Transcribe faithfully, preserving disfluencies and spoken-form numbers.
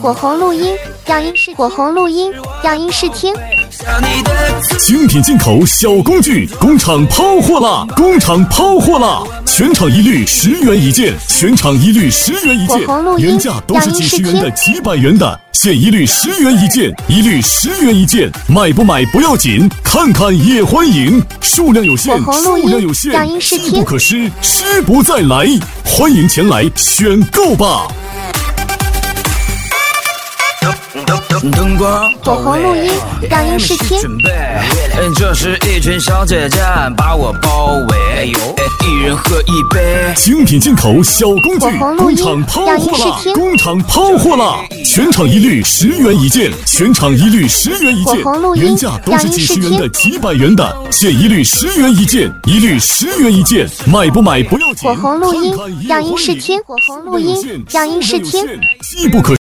火红录音，样音试火红录音，样音试听。 精品进口小工具，工厂抛货啦！工厂抛货啦！全场一律十元一件，全场一律十元一件，原价都是几十元的、几百元的，现一律十元一件，一律十元一件，买不买不要紧，看看也欢迎，数量有限，数量有限，机不可失，失不再来，欢迎前来选购吧。 灯光火红录音，样音试听。 这是一群小姐姐把我包围，一人喝一杯。 精品进口小工具，工厂抛货啦！工厂抛货啦！全场一律十元一件，全场一律十元一件，原价都是几十元的、几百元的，现一律十元一件，一律十元一件，买不买不要紧。 火红录音，样音试听。火红录音，样音试听。 机不可